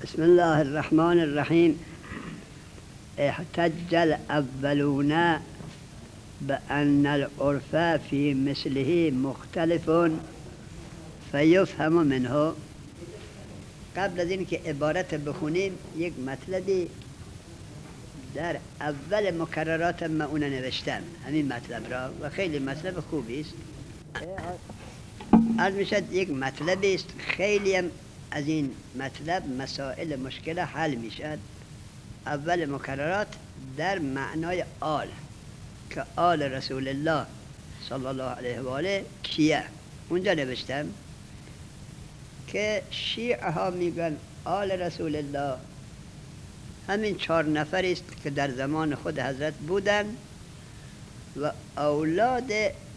بسم الله الرحمن الرحیم. احتج الاولون بأن العرف في مثله مختلف فيفهم منه. قبل از این که عبارت بخونیم یک مطلبی در اول مکررات ما اون نوشتم، همین مطلب را، و خیلی مطلب خوبی است. عرض میشد یک مطلبی است خیلی هم از این مطلب مسائل مشکل حل میشد. اول مکررات در معنای آل، که آل رسول الله صلی الله علیه و آله کیه. اونجا نوشتم که شیعه ها میگن آل رسول الله همین 4 نفری است که در زمان خود حضرت بودن و اولاد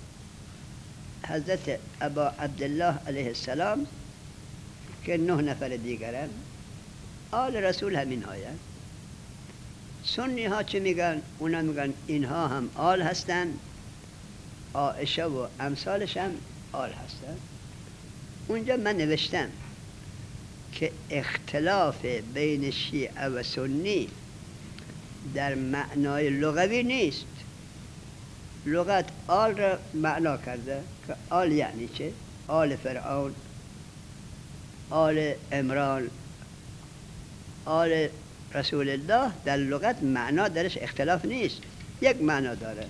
حضرت ابا عبدالله علیه السلام که 9 نفر دیگرن. آل رسول همین هاین. سنی ها چه میگن؟ اونا میگن اینها هم آل هستن، عایشه و امثالش هم آل هستن. اونجا من نوشتم که اختلاف بین شیعه و سنی در معنای لغوی نیست. لغت آل را معنا کرده که آل یعنی چه؟ آل فرعون، آل عمران، آل رسول الله. در لغت معنا درش اختلاف نیست، یک معنا داره.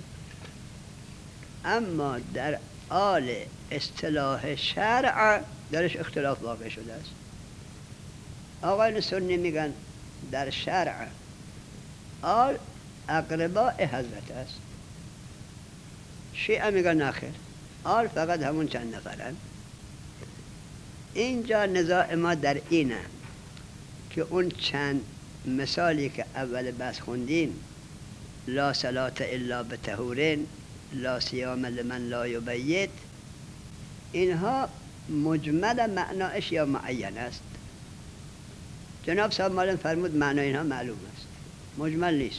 اما در آل اصطلاح شرع درش اختلاف واقع شده است. آقایان سنی میگن در شرع آل اقرباء حضرت است. شیعه میگن نخیر، آل فقط همون چند نفرن. اینجا نزاع ما در اینه که اون چند مثالی که اول بس خوندیم، لا صلاة الا بطهورین، لا صیام لمن لا یبیت، اینها مجمل معناش یا معین است. جناب صاحب معلم فرمود معنای اینها معلوم است، مجمل نیست.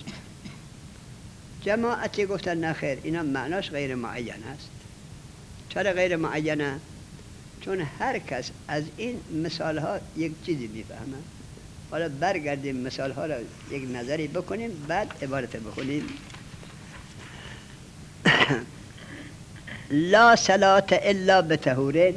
جماعتی گفتن نخیر، اینا معناش غیر معین است. چرا غیر معینه؟ چون هر کس از این مثال ها یک چیزی میفهمه. حالا برگردیم مثال ها را یک نظری بکنیم، بعد عبارت بخونیم. لا صلاة الا بطهورین.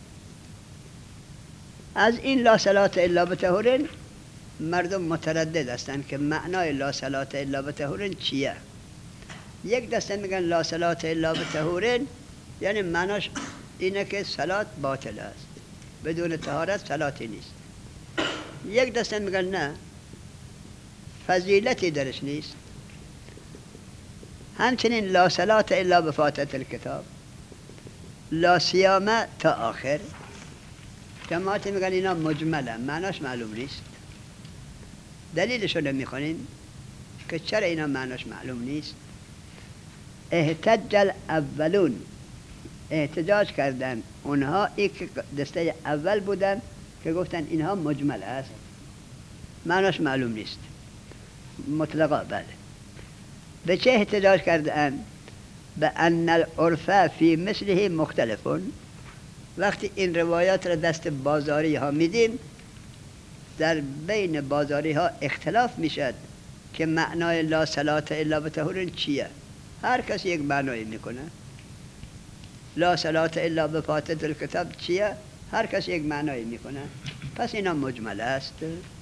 از این لا صلاة الا بطهورین مردم متردد هستند که معنای لا صلاة الا بطهورین چیه. یک دسته میگن لا صلاة الا بطهورین یعنی معناش اینه که صلات باطل است، بدون طهارت صلاتی نیست. یک دسته میگن نه، فضیلتی درش نیست. همچنین لا صلاة الا بفاتحة الکتاب، لا صیام تا آخر. جماعتی میگن اینا مجمله، معناش معلوم نیست. دلیلشو نمیخونیم که چرا اینا معناش معلوم نیست. احتج الاولون، احتجاج کردن اونها، ای که دسته اول بودن که گفتن اینها مجمل است، معناش معلوم نیست مطلقا. بله. به چه احتجاج کردن؟ به ان العرف فی مثله مختلفون. وقتی این روایات را دست بازاری ها میدیم، در بین بازاری ها اختلاف میشد که معنای لا صلاة الا بطهورین چیه. هر کسی یک معنایی میکنه. لا صلاة الا بفاتحة الکتاب چیه؟ هر کسی یک معنایی میکنه. پس اینا مجمل است.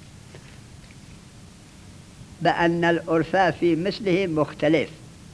بأن العرف فی مثله مختلف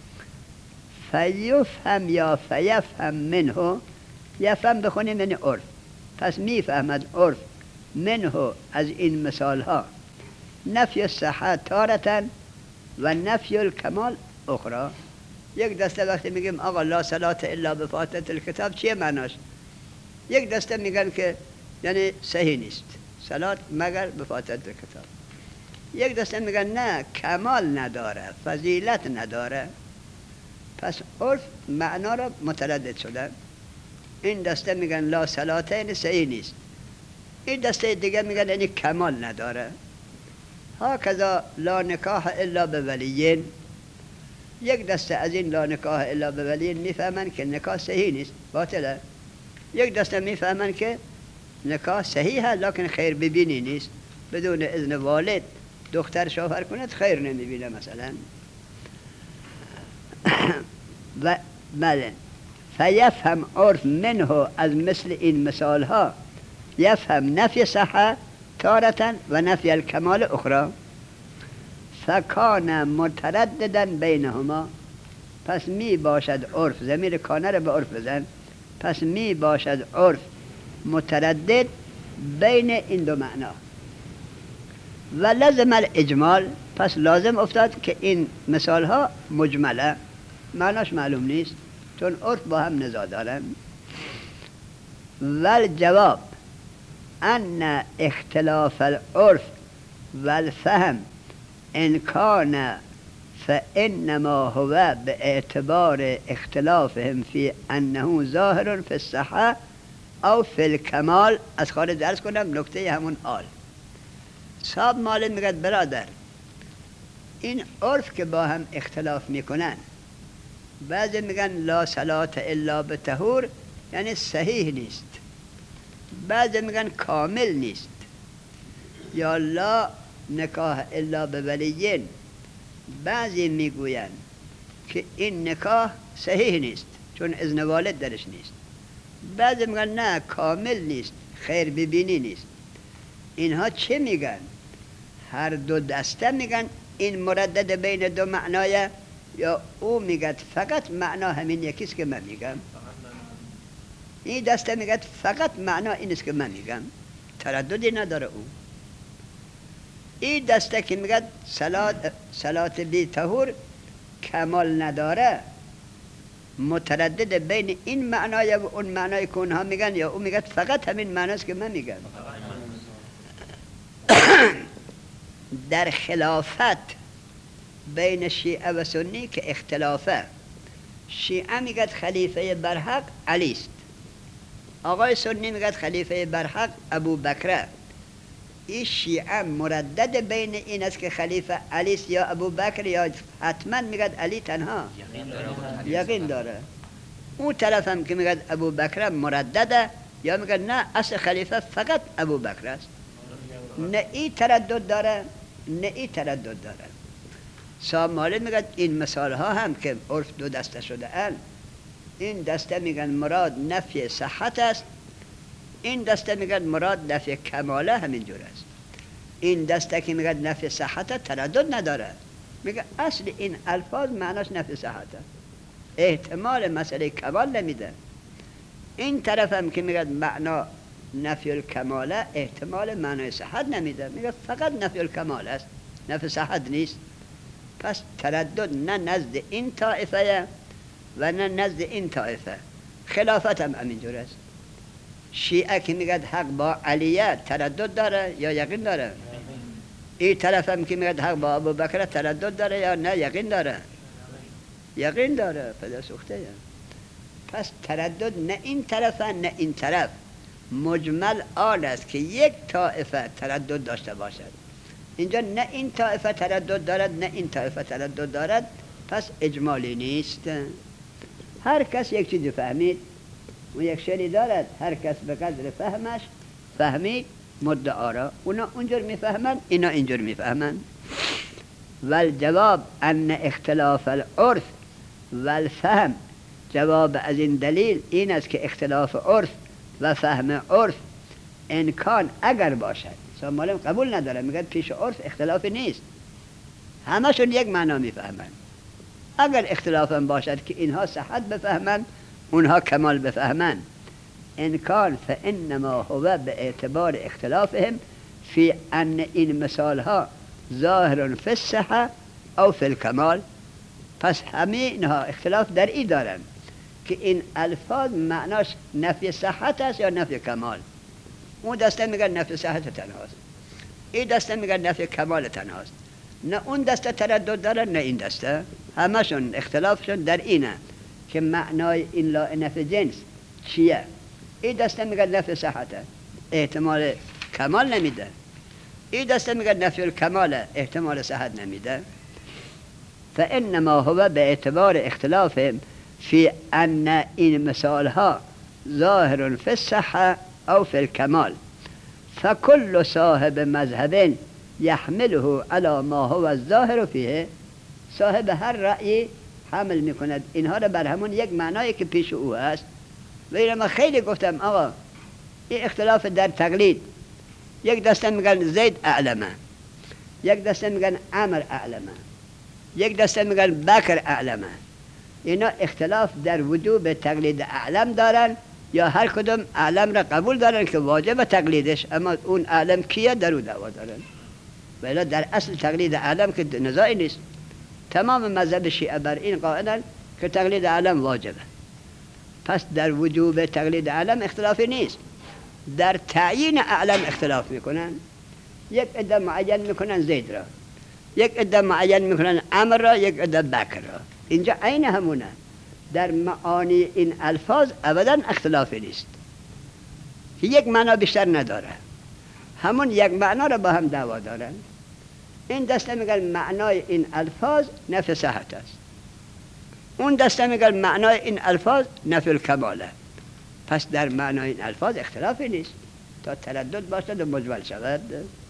فیفهم یا فیفهم منه. یفهم بخونیم یعنی عرف. پس میفهمد عرف منه از این مثال ها نفی الصحة تارة و نفی الکمال اخرى. یک دسته وقتی میگیم آقا لا صلاة الا بفاتحة الکتاب چیه معناش؟ یک دسته میگن که یعنی صحیح نیست صلات مگر بفاتحة الکتاب. یک دسته میگن نه، کمال نداره، فضیلت نداره. پس عرف معنا را متردد شدن. این دسته میگن لا صلاة یعنی صحیح نیست، این دسته دیگه میگن یعنی کمال نداره. هکذا لا نکاح الا بولیین. یک دسته از این لا نکاح الا بولیین میفهمن که نکاح صحیح نیست، باطله. یک دسته میفهمن که نکاح صحیحه لکن خیر ببینی نیست. بدون اذن والد دختر شوهر کند خیر نمیبینه مثلا. و بله فیفهم عرف منه از مثل این مثال ها یفهم نفی صحه تارة و نفی الکمال اخرى فکان مترددا بینهما. پس می باشد عرف، ضمیر کانه رو به عرف بزن، پس می باشد عرف متردد بین این دو معنا. و لازم الاجمال، پس لازم افتاد که این مثال ها مجمله، معناش معلوم نیست چون عرف با هم نزاع دارن. والجواب ان اختلاف العرف والفهم ان کان فانما هو باعتبار اختلافهم فی انه ظاهر فی الصحه او فی الکمال. از خارج درس کنم نکته همون آل. صاحب مالک میگه برادر این عرف که با هم اختلاف میکنن، بعضی میگن لا صلات الا بطهور یعنی صحیح نیست، بعضی میگن کامل نیست، یا لا نکاح الا بولیین، بعضی میگوین که این نکاح صحیح نیست چون اذن والد درش نیست، بعضی میگن نه کامل نیست خیر ببینی نیست. اینها چه میگن؟ هر دو دسته میگن این مردد بین دو معنای، یا او میگه فقط معنا همین یکیست که من میگم، این دسته میگه فقط معنا اینست که من میگم، ترددی نداره او. این دسته که میگه صلات بی طهور کمال نداره، متردد بین این معنای و اون معنای که اونها میگن، یا او میگه فقط همین معناست که من میگم. در خلافت بین شیعه و سنی که اختلافه، شیعه میگه خلیفه برحق علی است، آقای سنی میگه خلیفه برحق ابو بکره. این شیعه مردد بین این است که خلیفه علی است یا ابو بکر، یا حتما میگه علی تنها یقین داره. اون طرف هم که میگه ابو بکر مردده، یا میگه نه اصل خلیفه فقط ابو بکر است. نه ای تردد داره نه ای تردد داره. صاحب مالک میگه این مثال ها هم که عرف دو دسته شده اند، این دسته میگن مراد نفی صحت است، این دسته میگن مراد نفی کماله همینجور است. این دسته که میگن نفی صحت تردد نداره، میگه اصل این الفاظ معناش نفی صحت است، احتمال مسئله کمال نمیده. این طرف هم که میگن معنا نفی الکماله، احتمال معنای صحت نمیده، میگه فقط نفی الکمال است نفی صحت نیست. پس تردد نه نزد این طائفه و نه نزد این طائفه. خلافت هم همینجور است. شیعه که میگه حق با علیه تردد داره یا یقین داره؟ این طرف هم که میگه حق با ابو بکر تردد داره یا نه یقین داره؟ یقین داره. پدر سوخته. پس تردد نه این طرف نه این طرف. مجمل آن است که یک طائفه تردد داشته باشد. اینجا نه این طائفه تردد دارد نه این طائفه تردد دارد، پس اجمالی نیست. هر کس یک چیزی فهمید و یک شعری دارد، هر کس به قدر فهمش فهمید مدعا را. اونا اونجور میفهمن اینا اینجور میفهمن. والجواب ان اختلاف العرف والفهم، جواب از این دلیل این است که اختلاف عرف و فهم عرف امکان اگر باشد، سامالم قبول نداره، میگن پیش عرف اختلافی نیست، همشون یک معنا میفهمن. اگر اختلاف هم باشد که اینها صحت بفهمن اونها کمال بفهمن، امکان فانما هو به اعتبار اختلافهم فی ان این مثال ها ظاهر فی الصحه او فی الکمال. پس همه اینها اختلاف در این دارن که این الفاظ معناش نفی صحت است یا نفی کمال. اون دسته میگن نفی صحت تنهاست، این دسته میگن نفی کمال تنهاست. نه اون دسته تردد دارن نه این دسته، همشون اختلافشون در اینه که معنای این لا نفی جنس چیه. این دسته میگن نفی صحته، احتمال کمال نمیده. این دسته میگن نفی الکمال، احتمال صحت نمیده. فانما هو به اعتبار اختلافهم فی ان این مثال ها ظاهر فی الصحه او فی الکمال. فكل صاحب مذهب يحمله على ما هو الظاهر فيه. صاحب هر رأی حمل میکند اینها را بر همون یک معنایی که پیش او است. و من خیلی گفتم آقا این اختلاف در تقلید، یک دسته میگن زید اعلمه، یک دسته میگن عمر اعلمه، یک دسته میگن بکر اعلمه. اینا اختلاف در وجوب تقلید اعلم دارن یا هر کدوم اعلم را قبول دارن که واجب تقلیدش، اما اون اعلم کیه در او دعوا دارن. ولی در اصل تقلید اعلم که نزاعی نیست. تمام مذهب شیعه بر این قائلن که تقلید اعلم واجبه. پس در وجوب تقلید اعلم اختلافی نیست. در تعیین اعلم اختلاف میکنن. یک عده معین میکنن زید را، یک عده معین میکنن عمر را، یک عده بکر را. اینجا عین همونه. در معانی این الفاظ ابدا اختلافی نیست که یک معنا بیشتر نداره، همون یک معنا را با هم دعوا دارن. این دسته میگن معنای این الفاظ نفی صحت است، اون دسته میگن معنای این الفاظ نفی الکماله. پس در معنای این الفاظ اختلافی نیست تا تردد باشد و مجمل شود.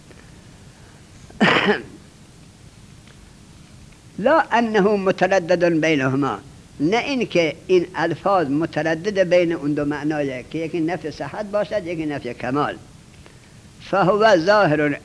لا انه متردد بینهما، نه این که این الفاظ متردد بین اون دو معنایه که یکی نفی صحت باشد یکی نفی کمال. فهو ظاهر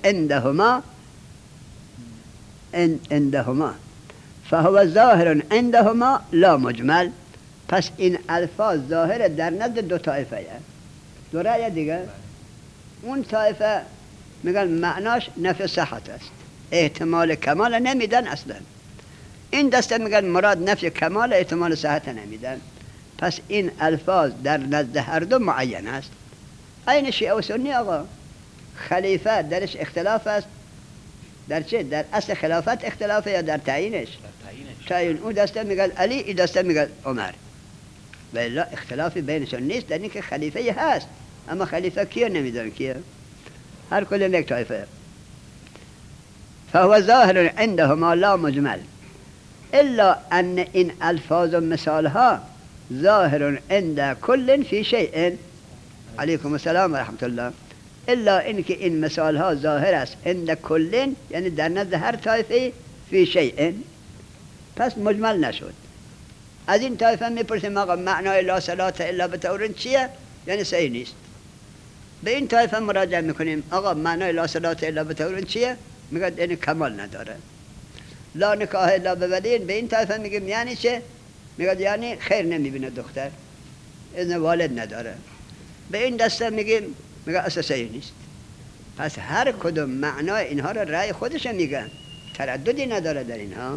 فهو ظاهر عندهما لا مجمل. پس این الفاظ ظاهر در نزد دو طایفه هست. دو رأی دیگه. اون طایفه میگن معناش نفی صحت است، احتمال کمال نمیدن اصلا. این دسته میگن مراد نفی کمال، احتمال صحت نمیدن. پس این الفاظ در نزد هر دو معین است. این شیعه و سنی آقا خلیفه درش اختلاف است. در چه؟ در اصل خلافت اختلافه یا در تعیینش؟ تعیین. اون دسته میگن علی، این دسته میگن عمر. ولی اختلافی بینشون نیست در اینکه خلیفه هست، اما خلیفه کیه نمیدن کیه. هر کل یک طایفه. فهو ظاهر عندهما لا مجمل الا ان این الفاظ و مثالها ظاهر عند کل فی شیء. علیکم السلام و رحمت الله. الا این که این مثالها ظاهر است عند کل، یعنی در نزد هر طایفه فی شیء، پس مجمل نشد. از این طایفه میپرسیم آقا معنای لا صلاة الا بطهور چیه؟ یعنی صحیح نیست. به این طایفه مراجعه میکنیم آقا معنای لا صلاة الا بطهور چیه؟ میگه یعنی کمال نداره. لا نکاح الا بولی، به این طایفه میگیم یعنی چه؟ میگه یعنی خیر نمیبینه دختر، اذن والد نداره. به این دسته میگیم میگه اصلا صحیح نیست. پس هر کدوم معنای اینها را رأی خودش میگن، ترددی نداره در اینها.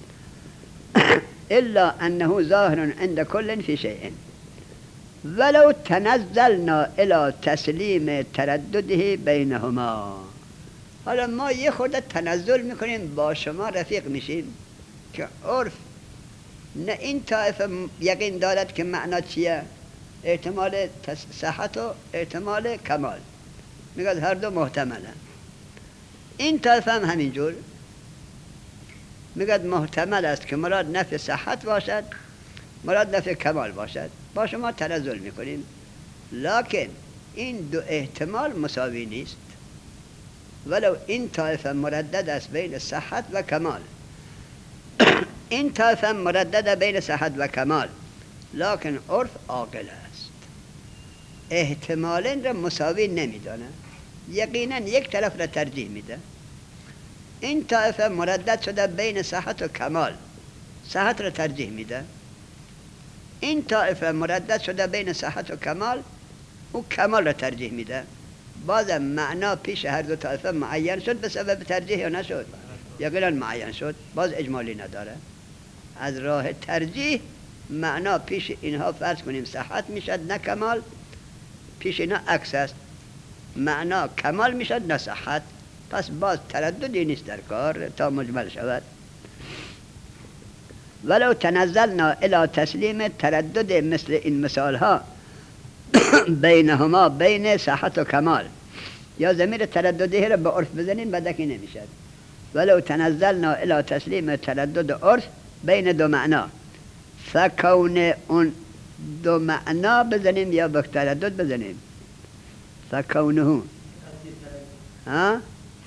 الا انه ظاهر عند کل فی شیء ولو تنزلنا الى تسلیم تردده بینهما. حالا ما یه خورده تنزل میکنیم با شما رفیق میشیم که عرف نه این طایفه یقین دارد که معنا چیه، احتمال صحت و احتمال کمال، میگه هر دو محتمله. این طایفه هم همینجور میگه محتمل است که مراد نفی صحت باشد، مراد نفی کمال باشد. با شما تنزل میکنیم، لکن این دو احتمال مساوی نیست. ولو این طایفه مردد است بین صحت و کمال، این طایفه مردد بین صحت و کمال، لکن عرف عاقل است، احتمالین را مساوی نمیدانه، یقینا یک طرف را ترجیح میده. این طایفه مردد شده بین صحت و کمال، صحت را ترجیح میده. این طایفه مردد شده بین صحت و کمال، او کمال را ترجیح میده. باز معنا پیش هر دو طایفه معین شد به سبب ترجیح یا نشد؟ یقینا معین شد، باز اجمالی نداره. از راه ترجیح معنا پیش اینها فرض کنیم صحت میشد نه کمال، پیش اینا عکس است، معنا کمال میشد نه صحت. پس باز ترددی نیست در کار تا مجمل شود. ولو تنزلنا الى تسلیم تردد مثل این مثال ها بینهما بین صحت و کمال، یا ضمیر ترددی را به عرف بزنین بدکی نمیشد. ولو تنزلنا الى تسلیم تردد عرف بین دو معنا، فکون اون دو معنا بزنیم یا به تردد بزنیم، فکونه ها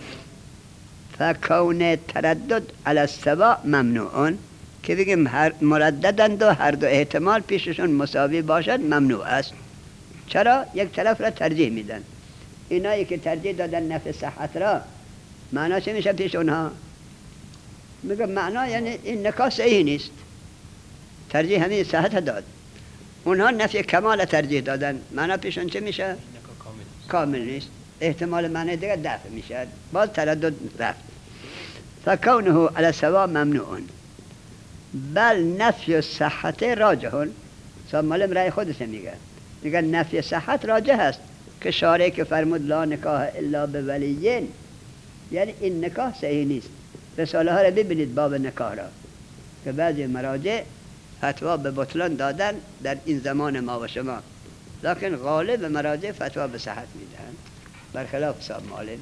فکون تردد علی السوا ممنوعون که بگیم مرددند و هر دو احتمال پیششون مساوی باشد ممنوع است. چرا؟ یک طرف را ترجیح میدن. اینایی که ترجیح دادن نفی صحت را معنا چه میشه پیش اونها؟ میگه معنا یعنی این نکاح صحیح نیست، ترجیح همین صحت داد. اونها نفی کمال ترجیح دادن، معنا پیشون چه میشه؟ کامل نیست، احتمال معنی دیگه دفع میشه، باز تردد رفت. فکونه علی سوا ممنوعون بل نفی صحت راجحون. مالم رأی خودش میگه نفی صحت راجح است که شارع که فرمود لا نکاح الا بولیین، یعنی این نکاح صحیح نیست. رساله ها را ببینید باب نکاح را که بعضی مراجع فتوا به بطلان دادن در این زمان ما و شما، لکن غالب مراجع فتوا به صحت میدهند برخلاف صاحب مالم.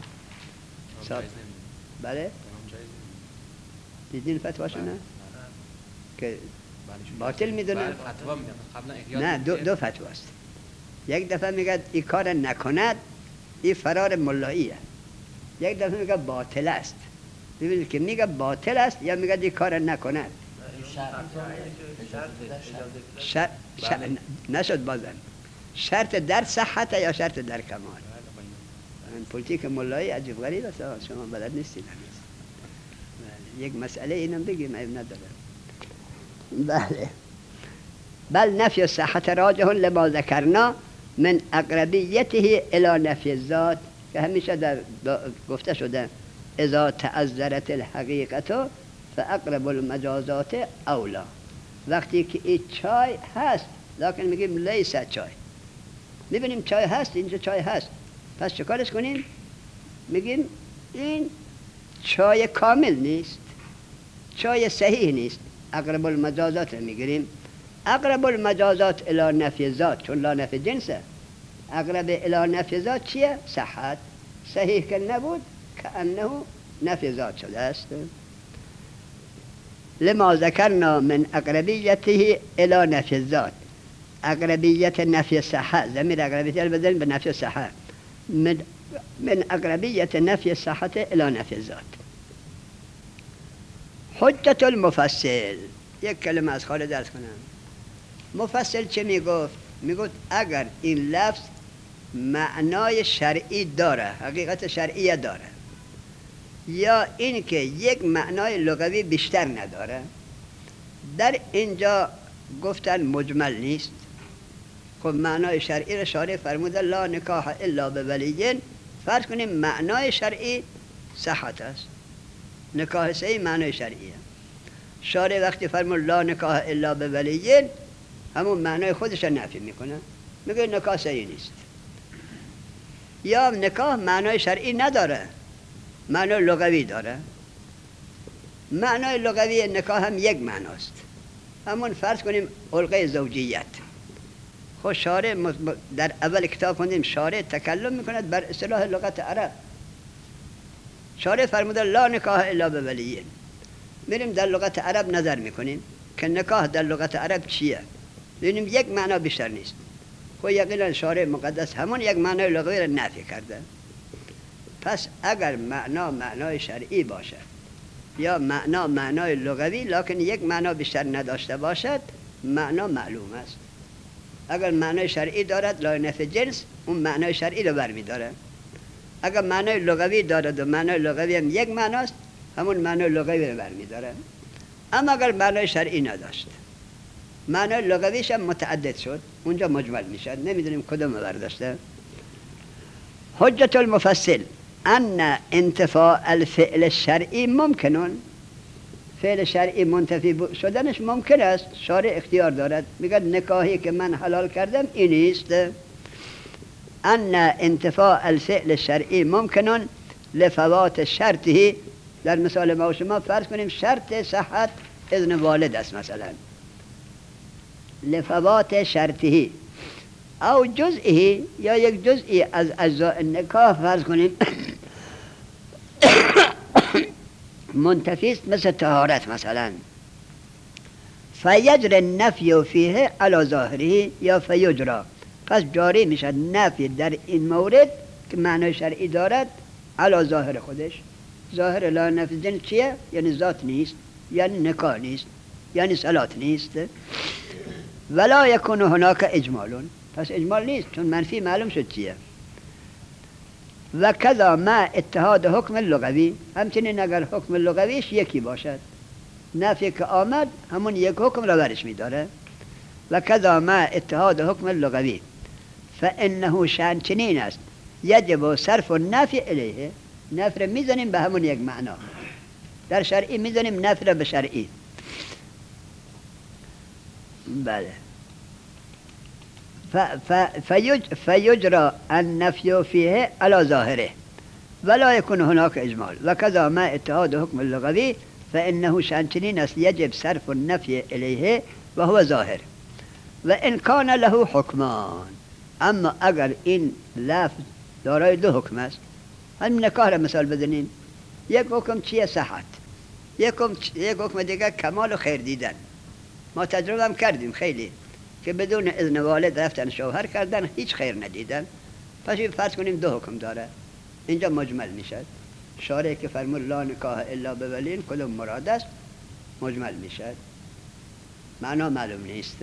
بله دیدین فتواشو نه؟ که باطل میدونن؟ نه دو فتواست. یک دفعه میگه این کار نکند، این فرار ملاییه. یک دفعه میگه باطل است. ببینید که میگه باطل است یا میگه این کار نکند. نشد بازن شرط در صحت یا شرط در کمال. این پولیتیک ملایی عجیب غریب است، شما بلد نیستید. یک مسئله اینم بگیم عیب نداره. بله بل نفی صحت راجح لما ذکرنا من اقربیته الی نفی الذات، که همیشه در گفته شده اذا تعذرت الحقیقت فاقرب المجازات اولا. وقتی که این چای هست لکن میگیم لیس چای، میبینیم چای هست، اینجا چای هست، پس چکارش کنیم؟ میگیم این چای کامل نیست، چای صحیح نیست، اقرب المجازات رو میگیریم. اقرب المجازات الی نفی ذات، چون لا نفی جنسه. اقرب الی نفی ذات چیه؟ صحت. صحیح که نبود که انه نفی ذات شده است. لما ذکرنا من اقربیته الی نفی ذات، اقربیت نفی صحت، ضمیر اقربیت رو بدلیم به نفی صحت. من اقربیت نفی صحت الی نفی ذات. حجت المفصل، یک کلمه از خالد درس کنم. مفصل چه میگفت؟ میگفت اگر این لفظ معنای شرعی داره، حقیقت شرعی داره، یا این که یک معنای لغوی بیشتر نداره، در اینجا گفتن مجمل نیست. خب معنای شرعی را شارع فرموده لا نکاح الا بولیین، فرض کنیم معنای شرعی صحت است، نکاح صحیح معنای شرعیه. شارع وقتی فرمود لا نکاح الا بولیین همون معنای خودش را نفی میکنه، میگه نکاح صحیح نیست. یا نکاح معنای شرعی نداره، معنای لغوی داره. معنای لغوی نکاح هم یک معناست، همون فرض کنیم علقه زوجیت. خب شارع در اول کتاب خوندیم شارع تکلم میکند بر اصطلاح لغت عرب. شارع فرموده لا نکاح الا بولیین. میریم در لغت عرب نظر میکنیم که نکاح در لغت عرب چیه، ببینیم یک معنا بیشتر نیست. خب یقینا شارع مقدس همون یک معنای لغوی را نفی کرده. پس اگر معنای شرعی باشد یا معنای لغوی لکن یک معنا بیشتر نداشته باشد، معنا معلوم است. اگر معنای شرعی دارد لا نفی جنس، اون معنای شرعی رو برمی‌داره. اگر معنای لغوی دارد و معنای لغوی هم یک معناست، همون معنای لغوی رو برمی‌داره. اما اگر معنای شرعی نداشت، معنای لغویش هم متعدد شد، اونجا مجمل میشد، نمیدونیم کدوم برداشته. حجت المفصل ان انتفاء الفعل الشرعی ممکنون، فعل شرعی منتفی شدنش ممکن است، شارع اختیار دارد. میگه نکاحی که من حلال کردم این است. ان انتفاء الفعل الشرعی ممکنون لفوات شرطه. در مثال ما و شما فرض کنیم شرط صحت اذن والد است مثلا، لفوات شرطه او جزئی، یا یک جزئی از اجزاء نکاح فرض کنیم منتفی است، مثل طهارت مثلا، فیجر النفی فیه علی ظاهره یا فیجرا، پس جاری میشد نفی در این مورد که معنای شرعی دارد علا ظاهر خودش. ظاهر لا نفذن چیه؟ یعنی ذات نیست، یعنی نکاح نیست، یعنی صلات نیست. ولا یکون هناک اجمال، پس اجمال نیست، چون منفی معلوم شد چیه. و کذا ما اتحاد حکم لغوی، همچنین اگر حکم لغویش یکی باشد، نفی که آمد همون یک حکم را برش میداره. و کذا ما اتحاد حکم لغوی فانه شأن چنین است یجب صرف النفی الیه، نفی را میزنیم به همون یک معنا. در شرعی میزنیم نفی را به شرعی. بله. فیجرى النفی فیه علی ظاهره ولا یکون هناک اجمال. و کذا ما اتحاد حکم اللغوی فانه شأن چنین است یجب صرف النفی الیه و هو ظاهر. و ان کان له حکمان، اما اگر این لفظ دارای دو حکم است، همین نکاح را مثال بزنین. یک حکم چیه؟ صحت. یک حکم دیگر کمال و خیر دیدن. ما تجربه هم کردیم خیلی که بدون اذن والد رفتن شوهر کردن، هیچ خیر ندیدن. پس فرض کنیم دو حکم داره، اینجا مجمل میشد. شارع که فرمود لا نکاح الا بولین کدوم مراد است، مجمل میشد، معنا معلوم نیست.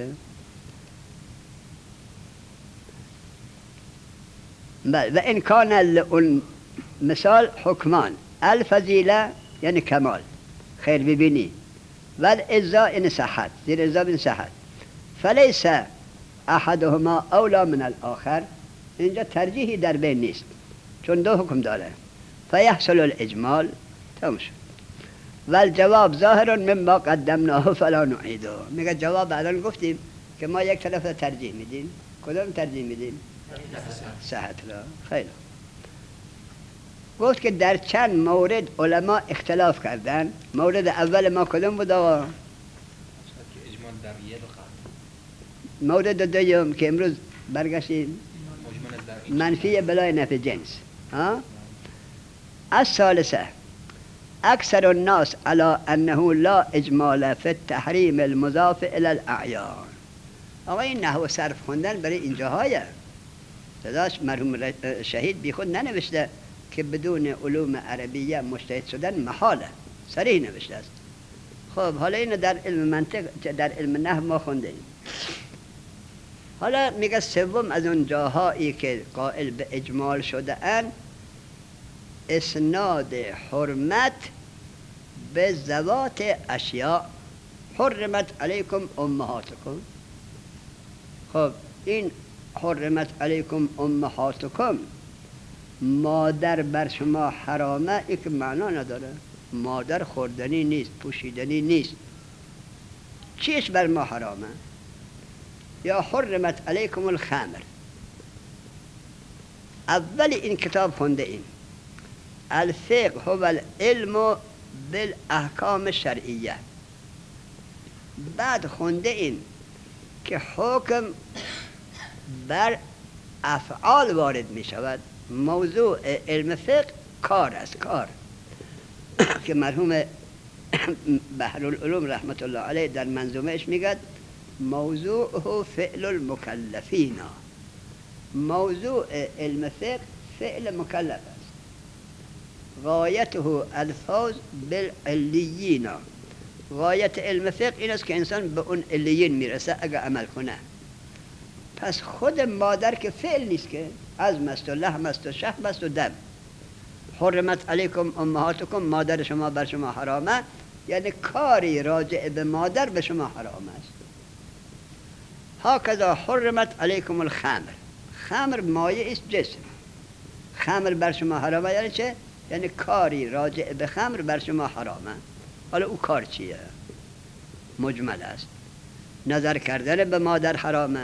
و این کان اون مثال حکمان، الفضیله یعنی کمال خیر ببینی، و العزا این صحت، زیر عزا این صحت، فلیس احدهما اولا من الاخر، اینجا ترجیحی در بین نیست چون دو حکم داره. فیحصل الاجمال، تمام شد. و الجواب ظاهر مما قدمناه فلا نعیده. میگه جواب الان گفتیم که ما یک طرف را ترجیح میدیم. کدوم ترجیح میدیم؟ صحت را. خیلی گفت که در چند مورد علما اختلاف کردن. مورد اول ما کدوم بود آقا؟ مورد دوم که امروز برگشتیم منفی بلای نفی جنس. الثالثه اکثر الناس على انه لا اجمال فی التحریم المضاف الى الاعیان. آقا این نحو صرف خوندن برای اینجاهایه. داداش مرحوم شهید بی خود ننوشته که بدون علوم عربیه مجتهد شدن محاله، صریح نوشته است. خب حالا اینو در علم منطق، در علم نحو ما خونده ایم. حالا میگه سوم از اون جاهایی که قائل به اجمال شده اند، اسناد حرمت به ذوات اشیاء. حرمت علیکم امهاتکم. خب این حرمت علیکم امهاتکم، مادر بر شما حرامه، این که معنا نداره. مادر خوردنی نیست، پوشیدنی نیست. چیش بر ما حرامه؟ یا حرمت علیکم الخمر. اول این کتاب خونده ایم الفقه هو العلم بالاحکام الشرعیه. بعد خونده ایم که حکم بر افعال وارد می شود. موضوع علم فقه کار است، کار که مرحوم بحرالعلوم رحمت الله علیه در منظومهش میگد موضوعه فعل المکلفین. موضوع علم فقه فعل مکلف است. غایته الفوز بالعلیین. غایت علم فقه این است که انسان به اون علیین میرسه اگر عمل کنه. پس خود مادر که فعل نیست، که عظم است و لحم است و شحم است و دم. حرمت علیکم امهاتکم، مادر شما بر شما حرامه، یعنی کاری راجع به مادر به شما حرام است. هکذا حرمت علیکم الخمر. خمر مایه است جسم. خمر بر شما حرامه یعنی چه؟ یعنی کاری راجع به خمر بر شما حرامه. حالا او کار چیه؟ مجمل است. نظر کردن به مادر حرامه،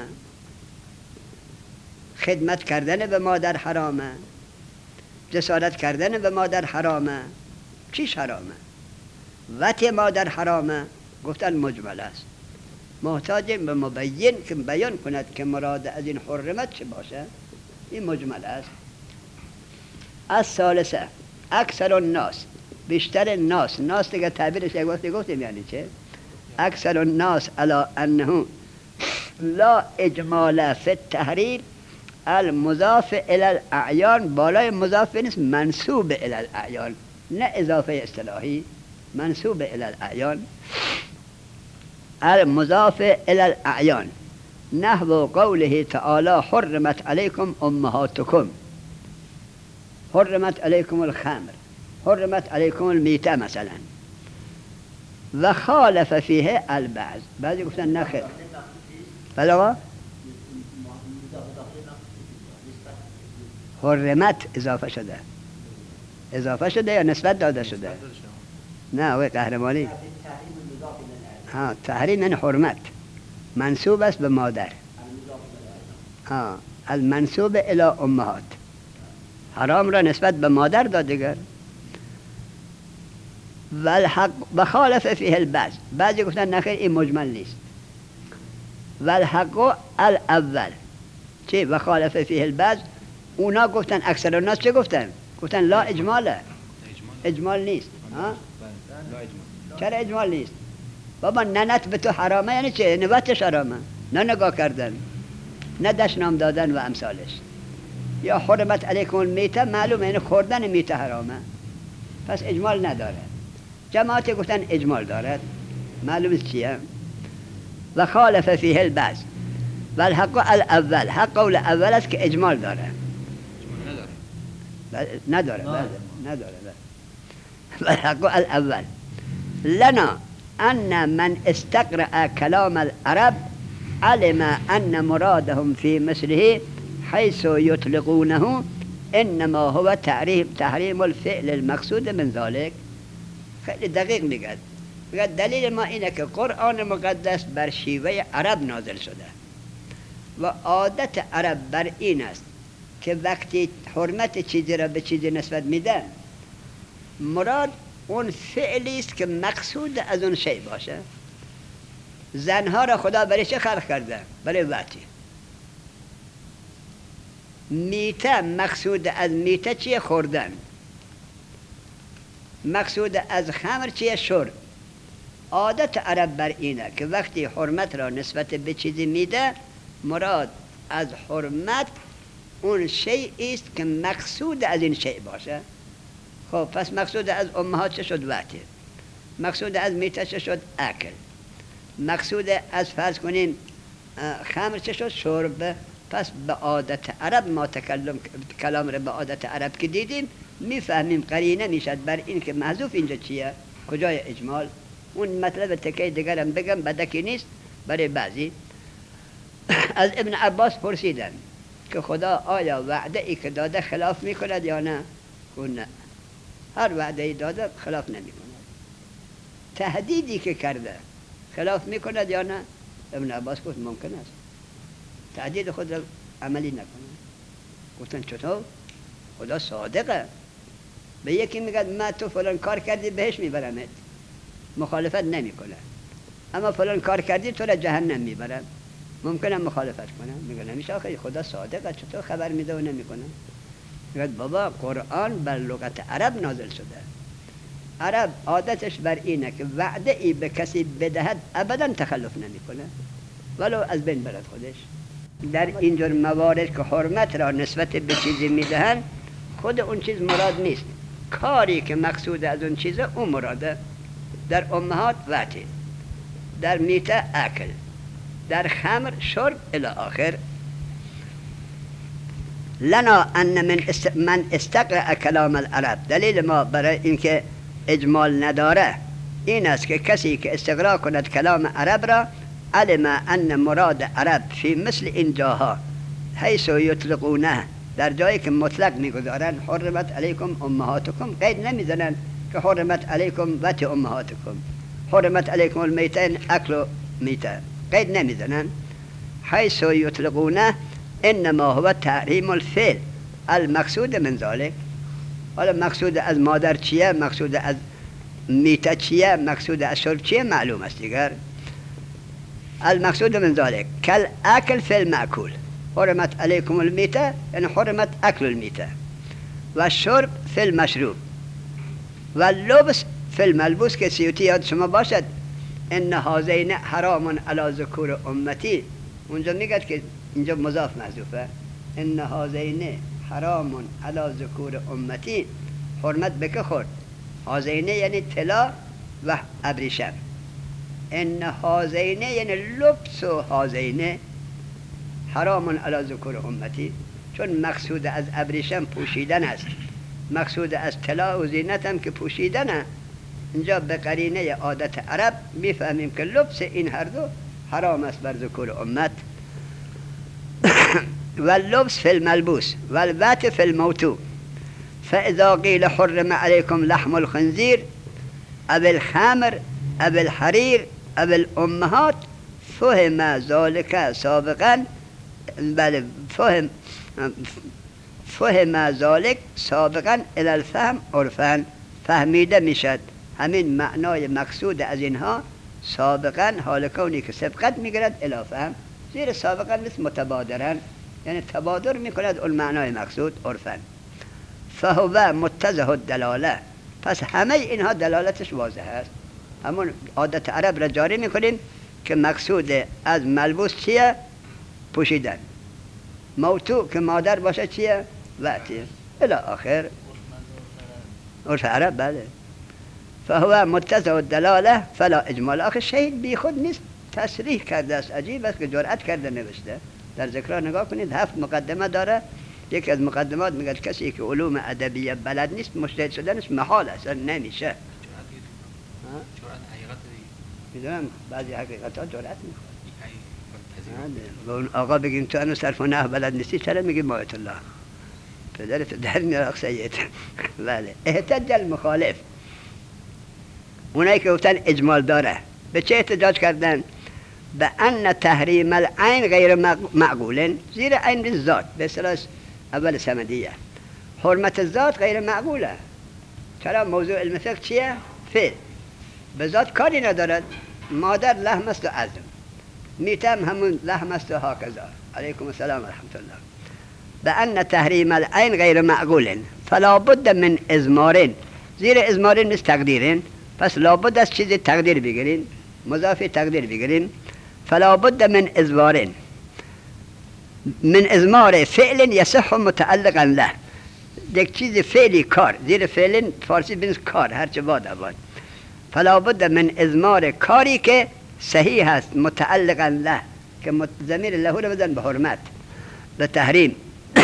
خدمت کردن به مادر حرامه، جسارت کردن به مادر حرامه. چیش حرامه؟ وطی مادر حرامه. گفتن مجمل است، محتاج به مبین که بیان کند که مراد از این حرمت چه باشه. این مجمل است. الثالثه اکثر الناس، بیشتر الناس، ناس دیگه تعبیرش یک وقتی گفتیم یعنی چه. اکثر الناس علی انه لا اجمال فی التحریم المضاف الى الاعیان بالای مضاف نیست، منسوب الى الاعیان، نه اضافه اصطلاحی، منسوب الى الاعیان. المضاف الى الاعیان نحو قوله تعالی حرمت علیکم امهاتکم، حرمت علیکم الخمر، حرمت علیکم المیته مثلا. و خالف فیه البعض، بعضی گفتن نخیر. بله آقا؟ حرمت اضافه شده، اضافه شده یا نسبت داده شده؟ نه وی قهرمانی. ها تحریم یعنی حرمت، منسوب است به مادر. ها المنسوب الی امهات، حرام را نسبت به مادر داد دیگر. والحق بخالف فیه البعض، بعضی گفتن نخیر این مجمل نیست. والحق الاول چی بخالف فیه البعض؟ اونا گفتن اکثر الناس چه گفتن؟ گفتن لا اجماله، اجمال نیست. ها؟ چرا اجمال نیست؟ بابا ننت به تو حرامه یعنی چه؟ نوتش حرامه، نه نگاه کردن، نه دشنام دادن و امثالش. یا حرمت علیکم المیته، معلومه یعنی خوردن میته حرامه، پس اجمال نداره. جماعت گفتن اجمال دارد، معلومه چیه؟ و خالف فیه البعض والحق الاول، حق قول اول است که اجمال داره. نداره نداره. والحق الاول لنا ان من استقرأ كلام العرب علم ان مرادهم في مثله حيث يطلقونه انما هو تحریم الفعل المقصود من ذلك. خیلی دقیق میگه. دلیل ما اینه که قرآن مقدس بر شیوه عرب نازل شده و عادت عرب بر این است که وقتی حرمت چیزی را به چیزی نسبت میدن، مراد اون فعلی است که مقصود از اون شی باشه. زنها را خدا برای چه خلق کرده؟ برای وطی. میته، مقصود از میته چیه؟ خوردن. مقصود از خمر چیه؟ شرب. عادت عرب بر اینه که وقتی حرمت را نسبت به چیزی میده، مراد از حرمت اون شیء است که مقصود از این شیء باشه. خب پس مقصود از امهات چه شد؟ وطی. مقصود از میته چه شد؟ اکل. مقصود از فرض کنیم خمر چه شد؟ شرب. پس به عادت عرب ما کلام را به عادت عرب که دیدیم میفهمیم قرینه میشد بر این که محذوف اینجا چیه؟ کجای اجمال؟ اون مطلب تکه دیگرم بگم بدکی نیست برای بعضی. از ابن عباس پرسیدن که خدا آیا وعده ای که داده خلاف میکند یا نه؟ گفت نه، هر وعده ای داده خلاف نمیکند. تهدیدی که کرده خلاف میکند یا نه؟ ابن عباس گفت ممکن است تهدید خود را عملی نکنه. گفتن چطور؟ خدا صادقه، به یکی میگه من تو فلان کار کردی بهش میبرمت، مخالفت نمیکنه، اما فلان کار کردی تو را جهنم میبرم، ممکنه مخالفت کنم. میگه نمیشه آخه خدا صادقه، چطور خبر میده و نمیکنه؟ میگه بابا قرآن بر لغت عرب نازل شده، عرب عادتش بر اینه که وعده ای به کسی بدهد ابدا تخلف نمیکنه ولو از بین برد خودش. در اینجور موارد که حرمت را نسبت به چیزی میدهن، خود اون چیز مراد نیست، کاری که مقصود از اون چیزه اون مراده. در امهات وطی، در میته اکل، در خمر شرب الی آخر. لنا ان من استقرأ کلام العرب، دلیل ما برای اینکه اجمال نداره این است که کسی که استقراء کند کلام عرب را، علم ان مراد عرب فی مثل این جاها حیث یطلقونه، در جایی که مطلق میگذارن حرمت علیکم امهاتکم، قید نمیزنن که حرمت علیکم وط امهاتکم، حرمت علیکم المیتین اکل میته، قید نمیزنن. حیث یطلقونه انما هو تحریم الفعل المقصود من ذلك. حالا مقصود از مادر چیه، مقصود از میته چیه، مقصود از شرب چیه معلوم است دیگر. المقصود من ذلك کل اکل فی المأکول، حرمت علیکم المیته یعنی حرمت اکل المیته، و شرب فی المشروب، و لبس فی الملبوس که سیوطی یاد شما باشد ان هذین حرام علی ذکور امتی، اونجا میگه که اینجا مضاف محذوفه، ان هذین حرام علی ذکور امتی، حرمت به که خورد؟ هذین یعنی طلا و ابریشم. ان هذین یعنی لبس و هذین حرام علی ذکور امتی، چون مقصود از ابریشم پوشیدن است، مقصود از طلا و زینت هم که پوشیدنه. اینجا به قرینه عادت عرب میفهمیم که لبس این هر دو حرام است بر ذکور امت. واللبس فی الملبوس والبات فی الموتو، فاذا قیل حرم علیکم لحم الخنزیر او الخمر او الحریر او الامهات فهم ذلك سابقا، بله فهم ذلك سابقا الى الفهم عرفا، فهمیده میشد همین معنای مقصود از اینها سابقا، حال کونی که سبقت میگرد الی فهم، زیر سابقا مثل متبادرن، یعنی تبادر میکند اون معنای مقصود عرفا. فهو متضح الدلاله، پس همه اینها دلالتش واضح است. همون عادت عرب را جاری میکنیم که مقصود از ملبوس چیه؟ پوشیدن. موتو که مادر باشه چیه؟ وقتی الی آخر عرف عرب. بله. فهو متضح الدلاله فلا اجمال. آخر شهید بی خود نیست، تصریح کرده است. عجیب است که جرأت کرده نوشته. در ذکرها نگاه کنید 7 مقدمه داره. یکی از مقدمات میگه کسی که علوم ادبیه بلد نیست مجتهد شدنش محال است، نمیشه. جرأت حقیقت میدونم بعضی حقیقت‌ها جرأت میخواد. به اون آقا بگیم تو انو صرف و نحو بلد نیستی، چرا میگی مایت الله پدرت در میراق سید. بله. احتج المخالف، اونایی که گفتن اجمال داره به چه احتجاج کردن؟ به ان تحریم العین غیر معقول، زیر عین ذات به اصطلاح اول سمدیه، حرمت ذات غیر معقوله. چرا؟ موضوع علم فقه چیه؟ فعل به ذات کاری ندارد. مادر لحم است و عظم، میتم همون لحم است و هاکذا. علیکم السلام و رحمت الله. به ان تحریم العین غیر معقول فلا بد من ازمار، زیر ازمار نیست تقدیرین، پس لابد از چیزی تقدیر بگیرین، مضافی تقدیر بگیرین. فلا بد من ازمار، من ازمار فعل یصح متعلقا له، یک چیز فعلی کار، زیر فعل فارسی بنز کار هرچه باد آباد. فلا بد من ازمار کاری که صحیح است متعلقا له، که ضمیر له رو بزن به حرمت به تحریم،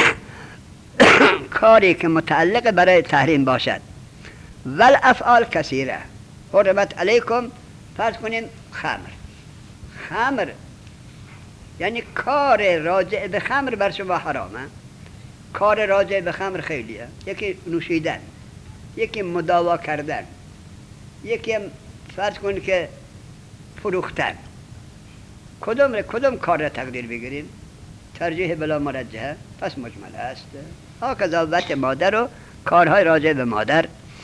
کاری که متعلق برای تحریم باشد. والافعال کثیره، حرمت علیکم فرض کنیم خمر یعنی کار راجع به خمر بر شما حرامه. کار راجع به خمر خیلیه، یکی نوشیدن، یکی مداوا کردن، یکی فرض کن که فروختن. کدوم کار را تقدیر بگیریم؟ ترجیح بلا مرجحه، پس مجمل است. هاکذا وقت مادر و کارهای راجع به مادر.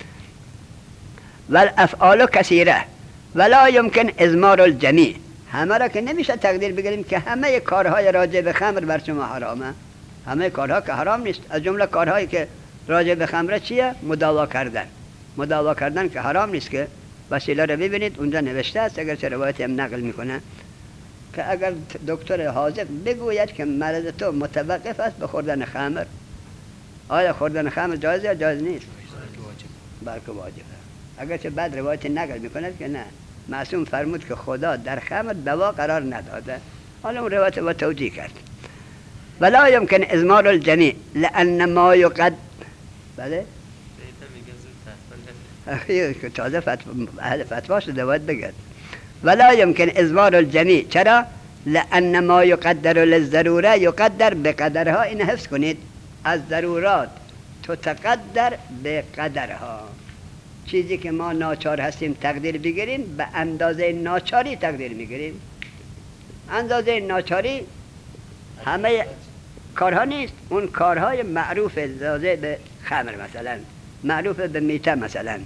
والافعال کثیره ولا یمکن ازمار الجمیع، همه را که نمیشه تقدیر بگیریم که همه کارهای راجع به خمر بر شما حرامه. همه کارها که حرام نیست، از جمله کارهایی که راجع به خمر چیه؟ مداوا کردن که حرام نیست. که وسیله رو ببینید اونجا نوشته است، اگر چه روایتی هم نقل میکنه که اگر دکتر حاذق بگوید که مرض تو متوقف است به خوردن خمر، آیا خوردن خمر جایز یا جایز نیست؟ بلکه واجبه. اگرچه بعد روایت نقل میکنه که نه، معصوم فرمود که خدا در خمر دوا قرار نداده، حالا اون روایت با توجیه کرد. ولا یمکن ازمار الجمیع لان ما یقد، بله تازه فتوا شده باید بگد. ولا یمکن ازمار الجمیع، چرا؟ لان ما یقدر للضروره یقدر بقدرها. این حفظ کنید، از ضرورات تقدر بقدرها، چیزی که ما ناچار هستیم تقدیر بگیریم به اندازه ناچاری تقدیر میگیریم. اندازه ناچاری همه کارها نیست، اون کارهای معروف اندازه به خمر مثلا، معروف به میته مثلا.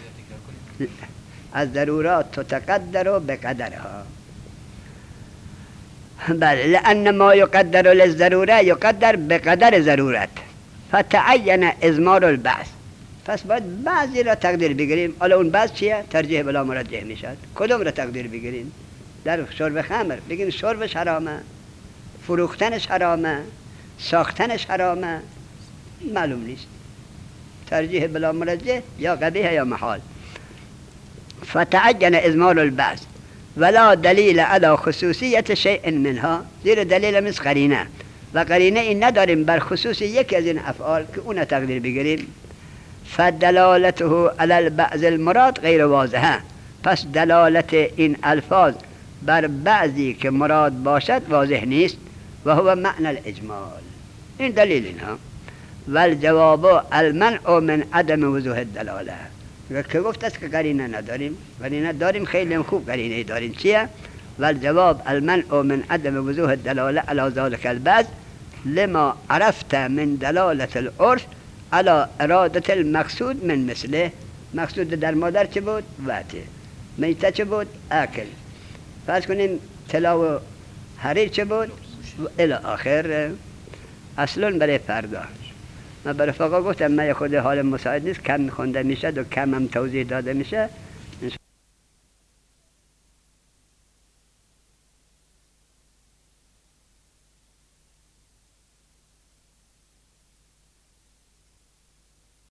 از ضرورات تقدر بقدرها. بله. لأن ما يقدر للضروره يقدر بقدر ضرورت، فتعین ازمار البعض، پس باید بعضی را تقدیر بگیریم. حالا اون بعض چیه؟ ترجیح بلا مرجح میشد. کدوم را تقدیر بگیریم؟ در شرب خمر بگیم شربش حرامه، فروختنش حرامه، ساختنش حرامه معلوم نیست، ترجیح بلا مرجح یا قبیح یا محال. فتعین ازمال البعض ولا دلیل علی خصوصیت شیء منها، زیر دلیل مثل قرینه و قرینه این نداریم بر خصوص یکی از این افعال که اون تقدیر بگیریم. فدلالته علی البعض المراد غیر واضحه، پس دلالت این الفاظ بر بعضی که مراد باشد واضح نیست. و هو معنی الاجمال، این دلیل اینها. والجواب المنع من عدم وضوح الدلاله، که گفت است که قرینه نداریم، قرینه داریم خیلی خوب قرینه داریم. چیه؟ والجواب المنع من عدم وضوح الدلاله على ذلك البعض لما عرفت من دلالة العرف على اراده المقصود من مثله. مقصود در مادر چه بود؟ وعده. میته چه بود؟ اکل. فرض کنیم طلا و حریر چه بود؟ الی آخر. اصلا برای فردا من برای فقا گفتم من خود حال مساعد نیست، کم خونده میشه و کم هم توضیح داده میشه.